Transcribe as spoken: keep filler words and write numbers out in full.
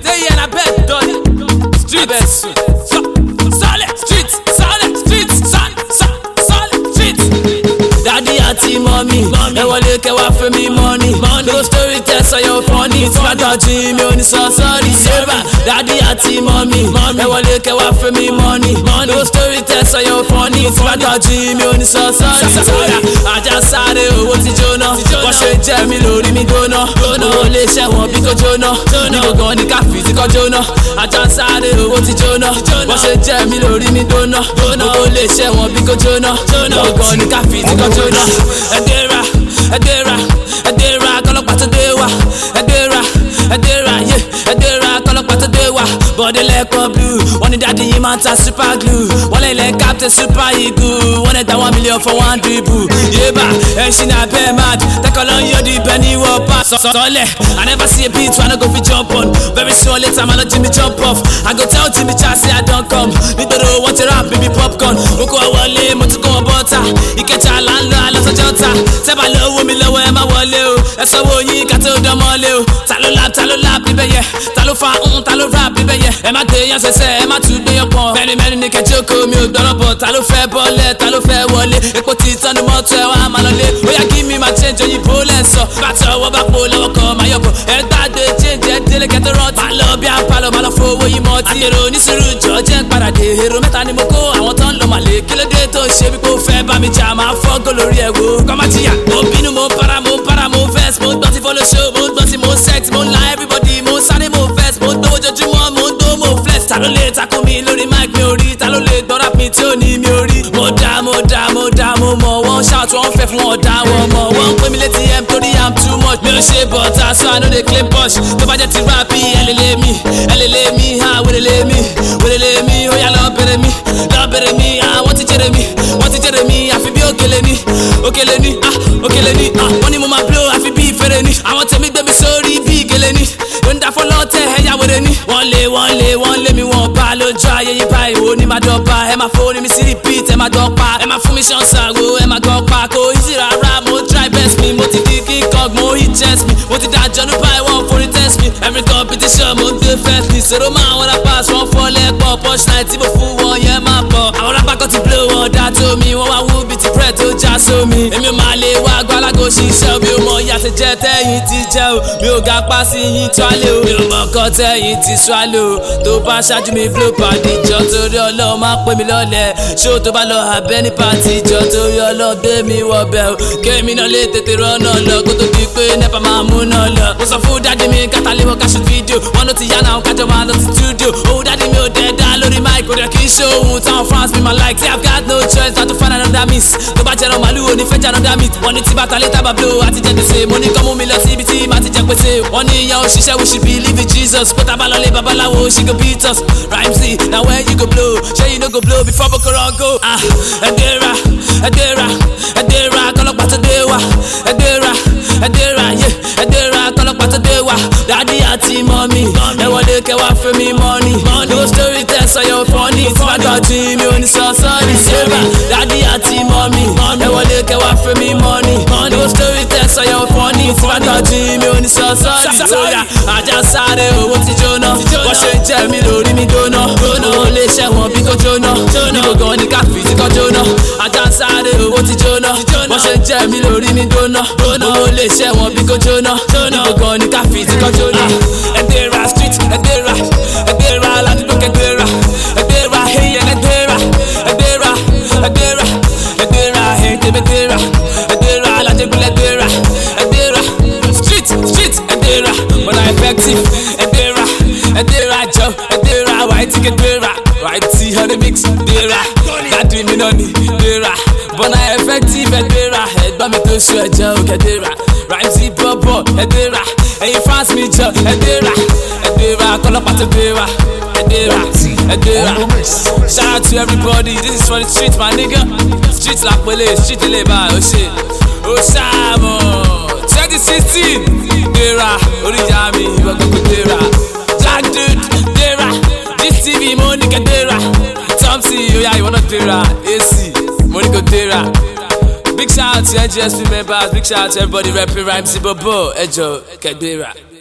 stay here and I bet dolly. Street, solid, street, solid, street, solid, solid, street. Daddy àti mommy, ẹ wọlé kẹwàá fún mi money. No story test on your funny. Tí wàá dọ̀jú mi ò ní sọ sorry. Sèbà, daddy àti mommy, ẹ wọlé kẹwàá fún mi money. No story test on your funny. Tí wàá dọ̀jú mi ò ní sọ sorry. Sọ́ra, ajá sáré owó ti jóná. Wọ́n ṣe jẹ́ mi lórí mi gbóná. Owó lè ṣẹ̀wọ̀n bí kò jóná. Ní gbọ̀ngàn ní káfí tí kò jóná. Ajá sáré owó ti jóná. Wọ́n ṣe jẹ́ mi lórí mi gbóná. Owó lè ṣẹ̀wọ̀n bí kò jóná. Ní gbọ̀ngàn ní káfí tí kò jóná. Ẹ̀dẹ̀ra, ẹ̀dẹ̀ra, ẹ̀dẹ̀ra, kọ́lọ́pàá tó dé wá. Ẹ̀dẹ̀ra, ẹ̀dẹ̀ra, yé, ẹ̀dẹ̀ra, kọ́lọ́pàá tó dé wá. Bọ́dé lẹ́kọ̀ọ́ blue, wọ́n ní dáàdi yìí máa ń ta super glue. Wọ́n lè lẹ́ captain super eagle, wọ́n lè ta one million for one dribble. Yéba, ẹ̀ṣin náà bẹ́ẹ̀ mad, tẹ́kọ̀ lọ ń yọ di ibẹ̀ ní wọ́n pa. Sọ́lẹ̀, I never see a beat wey I no go fit jump on. Very soon later, man, let Jimmy jump off. I go tell Jimmy Charles say I don't come. Nítorí wọ́n ti rap baby popcorn. Mo kó wọlé, mo ti kó wọn bọ́ta. Ìkẹjà là ń lọ àlọ́sọjọ́ ta. Tẹ́bà lówó mi lọ́wọ́ ẹ má wọlé o. Ẹ sanwó yín ká tó dán mọ́lé o. Ta ló lap, ta ló lap níbẹ̀ yẹ. Ta ló fa ń, ta ló rap níbẹ̀ yẹ. Ẹ má gbé yan ṣẹṣẹ, ẹ má tún gbé yan pọ̀. Mẹ́rin mẹ́rin ní kẹjókòó mi ò gbọ́dọ̀ bọ̀. Ta ló fẹ́ bọ́lẹ̀, ta ló fẹ́ wọlé. Epo ti tán ní mọ́tò ẹ wá máa lọlé. Ó yá kí mi máa change òyìnbó lẹ́sọ̀. Bàtà ọwọ́ bá po lọ́wọ́ kan máa yọ̀bọ̀. Ẹ gbàgbé change ẹ délé kẹtó rántí. Má lọ bí apalọ̀, má lọ fowó yìí mọ́ tí. Èrò oníṣòro jọ jẹ́ ń padà dé. Èrò mẹ́ta ni mo kó àwọn tán lọ màlè. Kí ló dé tó ṣe bí kò fẹ́ bá mi jà? Máa fọ́gọ́ lórí ẹ̀ wo. Kọ́ má jìyà. Mo bínú, mo para, mo para, mo vex. Mo gbọ́ sí follow show, mo gbọ́ sí mo sex. Mo la everybody, mo sáré, mo vex. Mo gbówó jojúmọ́, mo gbó, mo flex. Ta ló lè takò mi lórí mic mi ò rí? Ta ló lè gbọ́ rap mi tí ò ní mi ò rí? Mo dá, mo dá, mo dá, mo mọ̀. Wọ́n shout, wọ́n fẹ́ fún ọ̀dà wọn mọ̀. Wọ́n ń pè mí létí M torí I'm too much. Mi ò ṣe bọ̀tà so I no dey claim push. Tó bá jẹ́ ti rap ẹ lè lé mi, ẹ lè lé mi, ha wèrè lé mi, wèrè lé mi. Ó yá lọ bẹ̀rẹ̀ mi, lọ bẹ̀rẹ̀ mi, ah wọ́n ti jèrè mi, wọ́n ti jèrè mi. Àfi bí òkèlè ni, òkèlè ni, ah òkèlè ni, ah wọ́n ní mo máa blow àfi bí fèrè ni. Àwọn tèmi gbé mi sórí bí gèlè ni. Ó ń da fọlọ́tẹ̀ ẹ̀yà wèrè ni. Wọ́n lé, wọ́n lé, wọ́n lé mi wọ́n bá lójú ayé yìí báyìí. Wo ni máa dọ́gba, ẹ máa fowó ní mi sí repeat, ẹ máa dọ́gba. Ẹ máa fún mi ṣanṣan wo, ẹ máa dọ́gba. Kò easy rárá, mo try best mi. Mo ti di king kong, mo hit chest mi. Mo ti dájọ́ ní báyìí, wọ́n forí test mi. Every competition mo gbé first mi. Ṣèrò máa wọ́n ra pass, wọ́n fọ́ lẹ́pọ̀. Punchline tí mo fún wọn yẹn máa pọ̀. Àwọn rapper kan ti blow wọn dá tó mi. Wọ́n wá wú bí ti bread tó já sómi. Èmi máa lè wá gbálágò ṣiṣẹ́ o. Mi ò mọ ìyá ti jẹ tẹ́yìn ti jẹ́ o. Mi ò ga pa sí yín tuálé o. Mi ò mọ ọkọ tẹ́yìn ti swallow o. Tó bá ṣáájú mi blow party jọ torí Ọlọ́run máa pè mí lọ́lẹ̀. Ṣó tó bá lọ abẹ́ ní party jọ torí Ọlọ́run gbé mi wọ bẹ̀ o. Kémi náà lè tètè rọ́nà lọ kó tó di pé nẹ́pà máa mú náà lọ. Mo sọ fún dádì mi kátà lé wọ́n ká shoot video. Wọ́n ló ti yá náà kájọ máa lọ sí studio. Owó dádì mi ò dẹ́ dá lórí mic. Kò dẹ̀ kí n ṣe ohun táwọn fans mi máa like. Say I've got no choice not to find another miss. Tó bá jẹran màlúù ò ní fẹ́ jẹ another meat. Wọ́n ní tí bàtà lé tábà blow àti jẹ gbèsè. Mo ní kọ́ mú mi lọ sí ibi tí màá ti jẹ gbèsè. Wọ́n ní ìyá òṣìṣẹ́ we should believe in Jesus. Pé tá bá lọ lé babaláwo she go beat us. Rhymesy na where you go blow. Ṣé you no go blow before Boko Haram go? Ah, ẹ̀dẹ̀ra, ẹ̀dẹ̀ra, ẹ̀dẹ̀ra, kọ́lọ́pàá tó dé wá. Ẹ̀dẹ̀ra, ẹ̀dẹ̀ra, yé, ẹ̀dẹ̀ra, kọ́lọ́pàá tó dé wá. Daddy àti mommy, ẹ wọlé kẹwàá fún mi money. No story test on your funny. Tí bá dọ̀jú mi ò ní sọ sọ́ọ̀rì. Sèbà, daddy àti mommy, ẹ wọlé kẹwàá fún mi money. No story test on your funny. Tí bá dọ̀jú mi ò ní sọ sọ́ọ̀rì. Sóyà, ajá sáré owó ti jóná. Wọ́n ṣe jẹ́ mi lórí mi gbóná. Owó lè ṣẹ̀wọ̀n bí kò jóná. Ní gbọ̀ngàn ní káfí tí kò jóná. Ajá sáré owó ti jóná. Wọ́n ṣe jẹ́ mi lórí mi gbóná. Owó lè ṣẹ̀wọ̀n bí kò jóná. Ní gbọ̀ngàn ní káfí tí kò jóná. Ẹ̀dẹ̀ra street, ẹ̀dẹ̀ra, ẹ̀dẹ̀ra ládùúgbò kẹ̀dẹ̀ra. Ẹ̀dẹ̀ra hey ẹ̀dẹ̀ra, ẹ̀dẹ̀ra, ẹ̀dẹ̀ra, ẹ̀dẹ̀ra hey tẹ̀bẹ̀dẹ̀ra. Ẹ̀dẹ̀ra alájẹgúnlẹ̀ ẹ̀dẹ̀ra. Ẹ̀dẹ̀ra street, street ẹ̀dẹ̀ra. Wọ́n náà effective ẹ̀dẹ̀ra, ẹ̀dẹ̀ra jọ ẹ̀dẹ̀ra white ẹ̀dẹ̀ra. White tea honey mix ẹ̀dẹ̀ra. Dádì mi náà ni ẹ̀dẹ̀ra. Bọ́nà effective ẹ̀dẹ̀ra. Ẹ̀gbọ́n mi tó ṣu ẹ̀jẹ̀ òkè ẹ̀dẹ̀ra. Rhymesy bọ́bọ̀ ẹ̀dẹ̀ra. Ẹ̀yin fans mi jọ ẹ̀dẹ̀ra. Ẹ̀dẹ̀ra kọ́lọ́pàá tó dẹ̀ra. Ẹ̀dẹ̀ra, ẹ̀dẹ̀ra. Shout out to everybody, this is for the street my nigga. Street la pele, street ilé bá o ṣe. O ṣàmọ̀ twenty sixteen dẹ̀ra. Oríjà mi ìwọ gbogbo dẹ̀ra. Jack dude dẹ̀ra. This T V mo ní kẹ́ dẹ̀ra. Tomsy oya ìwọ náà dẹ̀ra. A C mo ní kò dẹ̀ra. Big shout out to N G S P members, big shout out to everybody rapping Rhymesy Bobo, Ejo, Kedera.